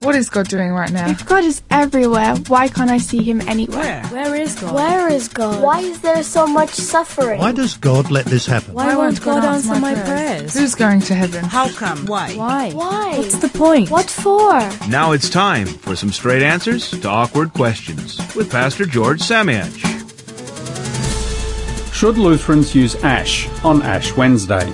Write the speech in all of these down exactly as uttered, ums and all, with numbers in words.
What is God doing right now? If God is everywhere, why can't I see him anywhere? Where? Where is God? Where is God? Why is there so much suffering? Why does God let this happen? Why, Why won't God, God answer my prayers? prayers? Who's going to heaven? How come? Why? Why? Why? What's the point? What for? Now it's time for some straight answers to awkward questions with Pastor George Samiach. Should Lutherans use ash on Ash Wednesday?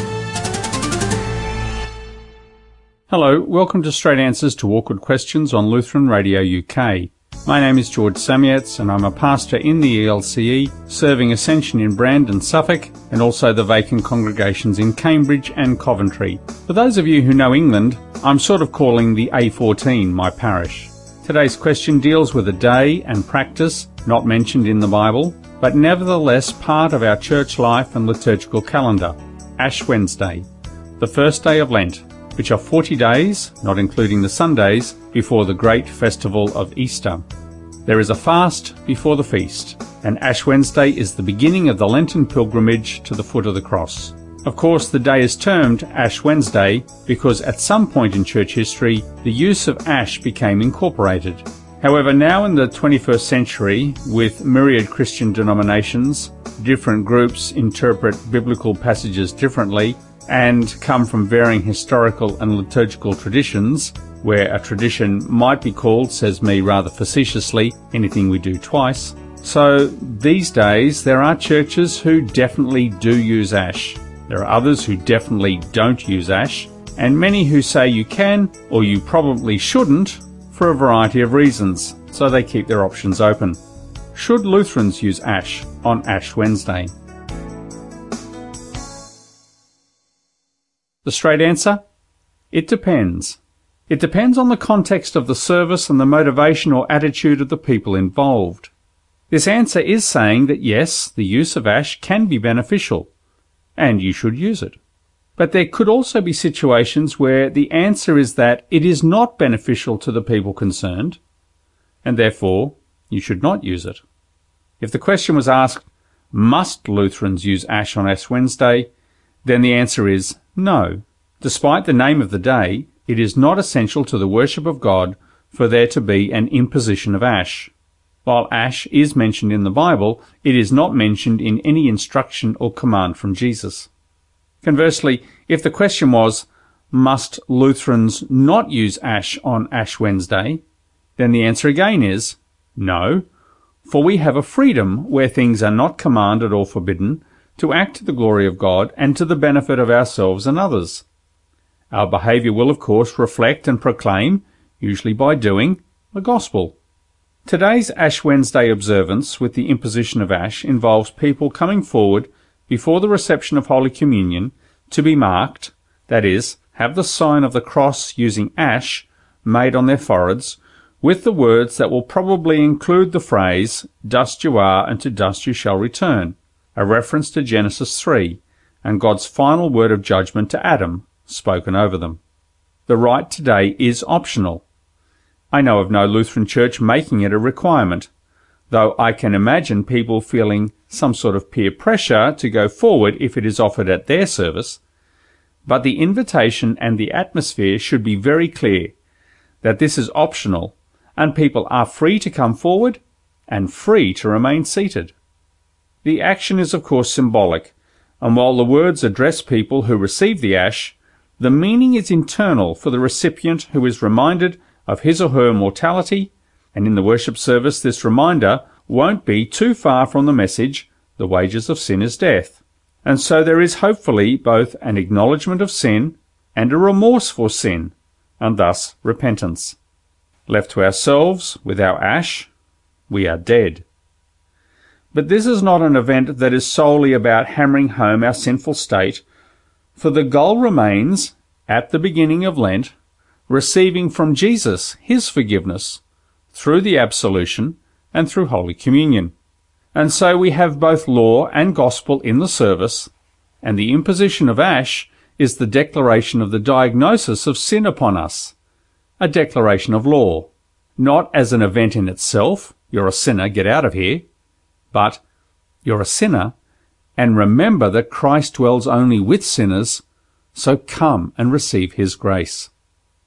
Hello, welcome to Straight Answers to Awkward Questions on Lutheran Radio U K. My name is George Samiach and I'm a pastor in the E L C E, serving Ascension in Brandon, Suffolk, and also the vacant congregations in Cambridge and Coventry. For those of you who know England, I'm sort of calling the A fourteen my parish. Today's question deals with a day and practice not mentioned in the Bible, but nevertheless part of our church life and liturgical calendar, Ash Wednesday, the first day of Lent, which are forty days, not including the Sundays, before the great festival of Easter. There is a fast before the feast, and Ash Wednesday is the beginning of the Lenten pilgrimage to the foot of the cross. Of course, the day is termed Ash Wednesday because at some point in church history, the use of ash became incorporated. However, now in the twenty-first century, with myriad Christian denominations, different groups interpret biblical passages differently, and come from varying historical and liturgical traditions, where a tradition might be called, says me rather facetiously, anything we do twice. So these days there are churches who definitely do use ash. There are others who definitely don't use ash, and many who say you can or you probably shouldn't for a variety of reasons, so they keep their options open. Should Lutherans use ash on Ash Wednesday? The straight answer? It depends. It depends on the context of the service and the motivation or attitude of the people involved. This answer is saying that yes, the use of ash can be beneficial, and you should use it. But there could also be situations where the answer is that it is not beneficial to the people concerned, and therefore you should not use it. If the question was asked, must Lutherans use ash on Ash Wednesday, then the answer is no. Despite the name of the day, it is not essential to the worship of God for there to be an imposition of ash. While ash is mentioned in the Bible, it is not mentioned in any instruction or command from Jesus. Conversely, if the question was, must Lutherans not use ash on Ash Wednesday, then the answer again is no, for we have a freedom where things are not commanded or forbidden, to act to the glory of God and to the benefit of ourselves and others. Our behaviour will, of course, reflect and proclaim, usually by doing, the gospel. Today's Ash Wednesday observance with the imposition of ash involves people coming forward before the reception of Holy Communion to be marked, that is, have the sign of the cross using ash made on their foreheads, with the words that will probably include the phrase, dust you are and to dust you shall return, a reference to Genesis three, and God's final word of judgment to Adam, spoken over them. The rite today is optional. I know of no Lutheran church making it a requirement, though I can imagine people feeling some sort of peer pressure to go forward if it is offered at their service, but the invitation and the atmosphere should be very clear that this is optional, and people are free to come forward and free to remain seated. The action is of course symbolic, and while the words address people who receive the ash, the meaning is internal for the recipient who is reminded of his or her mortality, and in the worship service this reminder won't be too far from the message, the wages of sin is death. And so there is hopefully both an acknowledgement of sin and a remorse for sin, and thus repentance. Left to ourselves with our ash, we are dead. But this is not an event that is solely about hammering home our sinful state, for the goal remains, at the beginning of Lent, receiving from Jesus his forgiveness through the absolution and through Holy Communion. And so we have both law and gospel in the service, and the imposition of ash is the declaration of the diagnosis of sin upon us, a declaration of law, not as an event in itself, you're a sinner, get out of here, but you're a sinner, and remember that Christ dwells only with sinners, so come and receive his grace.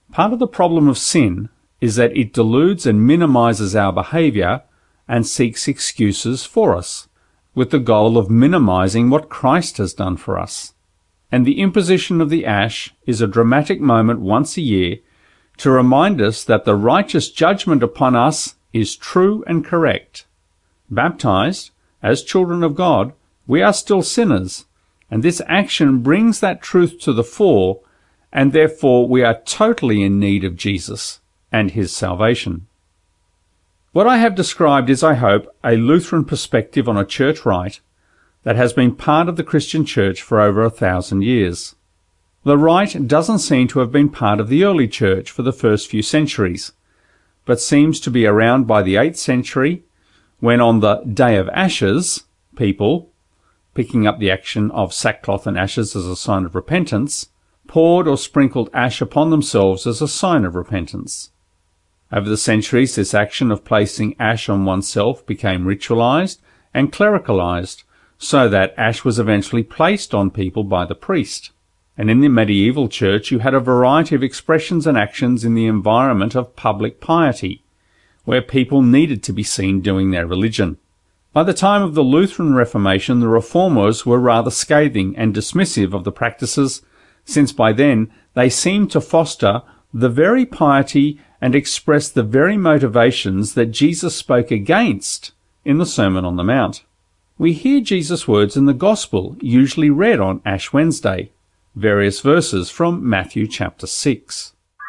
Part of the problem of sin is that it deludes and minimizes our behavior and seeks excuses for us, with the goal of minimizing what Christ has done for us. And the imposition of the ash is a dramatic moment once a year to remind us that the righteous judgment upon us is true and correct. Baptized, as children of God, we are still sinners, and this action brings that truth to the fore, and therefore we are totally in need of Jesus and his salvation. What I have described is, I hope, a Lutheran perspective on a church rite that has been part of the Christian church for over a thousand years. The rite doesn't seem to have been part of the early church for the first few centuries, but seems to be around by the eighth century, when on the Day of Ashes, people, picking up the action of sackcloth and ashes as a sign of repentance, poured or sprinkled ash upon themselves as a sign of repentance. Over the centuries, this action of placing ash on oneself became ritualized and clericalized, so that ash was eventually placed on people by the priest. And in the medieval church, you had a variety of expressions and actions in the environment of public piety, where people needed to be seen doing their religion. By the time of the Lutheran Reformation, the Reformers were rather scathing and dismissive of the practices, since by then they seemed to foster the very piety and express the very motivations that Jesus spoke against in the Sermon on the Mount. We hear Jesus' words in the Gospel, usually read on Ash Wednesday, various verses from Matthew chapter six.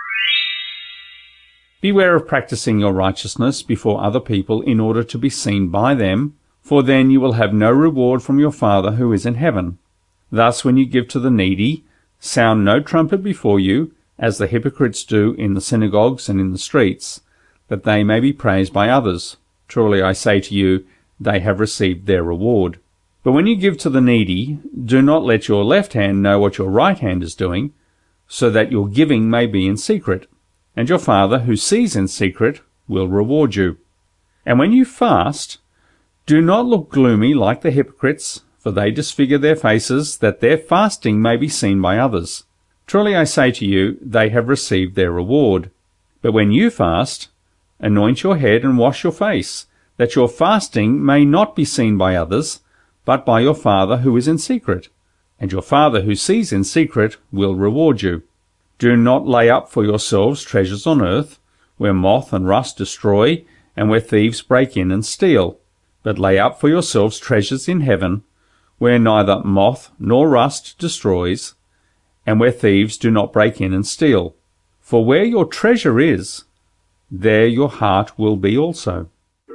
Beware of practicing your righteousness before other people in order to be seen by them, for then you will have no reward from your Father who is in heaven. Thus, when you give to the needy, sound no trumpet before you, as the hypocrites do in the synagogues and in the streets, that they may be praised by others. Truly I say to you, they have received their reward. But when you give to the needy, do not let your left hand know what your right hand is doing, so that your giving may be in secret. And your Father, who sees in secret, will reward you. And when you fast, do not look gloomy like the hypocrites, for they disfigure their faces, that their fasting may be seen by others. Truly I say to you, they have received their reward. But when you fast, anoint your head and wash your face, that your fasting may not be seen by others, but by your Father who is in secret. And your Father who sees in secret will reward you. Do not lay up for yourselves treasures on earth, where moth and rust destroy, and where thieves break in and steal. But lay up for yourselves treasures in heaven, where neither moth nor rust destroys, and where thieves do not break in and steal. For where your treasure is, there your heart will be also.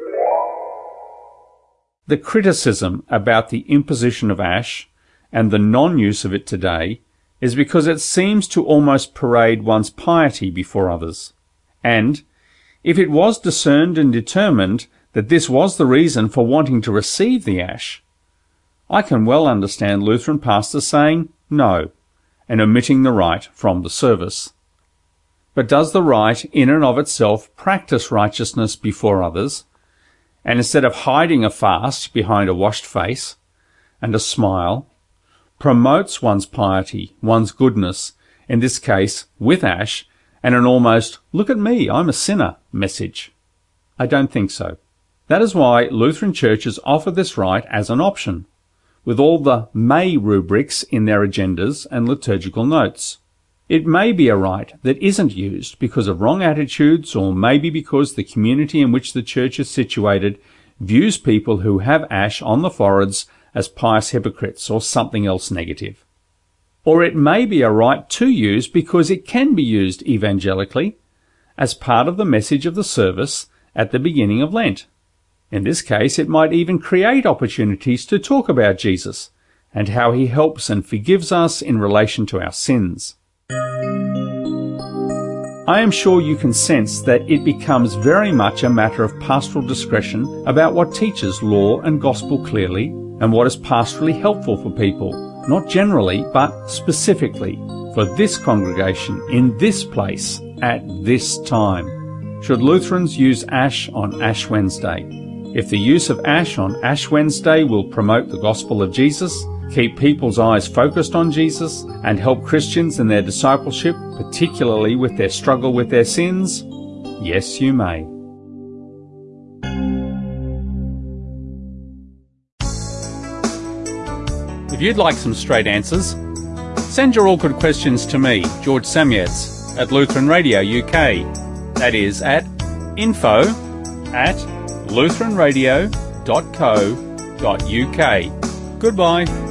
The criticism about the imposition of ash and the non-use of it today is because it seems to almost parade one's piety before others. And if it was discerned and determined that this was the reason for wanting to receive the ash, I can well understand Lutheran pastors saying no and omitting the rite from the service. But does the rite in and of itself practice righteousness before others, and instead of hiding a fast behind a washed face and a smile, promotes one's piety, one's goodness, in this case with ash, and an almost, look at me, I'm a sinner message? I don't think so. That is why Lutheran churches offer this rite as an option, with all the may rubrics in their agendas and liturgical notes. It may be a rite that isn't used because of wrong attitudes, or maybe because the community in which the church is situated views people who have ash on the foreheads as pious hypocrites or something else negative. Or it may be a rite to use because it can be used evangelically as part of the message of the service at the beginning of Lent. In this case, it might even create opportunities to talk about Jesus and how he helps and forgives us in relation to our sins. I am sure you can sense that it becomes very much a matter of pastoral discretion about what teaches law and gospel clearly and what is pastorally helpful for people, not generally, but specifically for this congregation in this place at this time. Should Lutherans use ash on Ash Wednesday? If the use of ash on Ash Wednesday will promote the gospel of Jesus, keep people's eyes focused on Jesus, and help Christians in their discipleship, particularly with their struggle with their sins? Yes, you may. If you'd like some straight answers, send your awkward questions to me, George Samietz, at Lutheran Radio U K. That is at info at lutheran radio dot co dot uk. Goodbye.